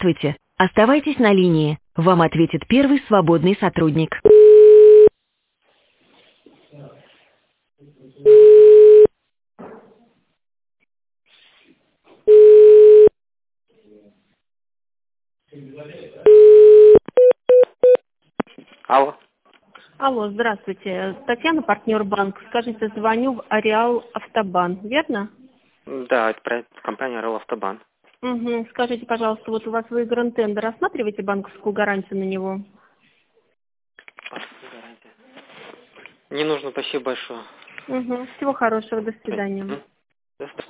Здравствуйте. Оставайтесь на линии. Вам ответит первый свободный сотрудник. Алло. Алло, здравствуйте. Татьяна, партнер банк. Скажите, звоню в Ареал Автобан, верно? Да, это проект компании «Орел Автобан». Угу. Скажите, пожалуйста, вот у вас выигран тендер. Рассматриваете банковскую гарантию на него? Не нужно, спасибо большое. Угу. Всего хорошего. До свидания. До свидания.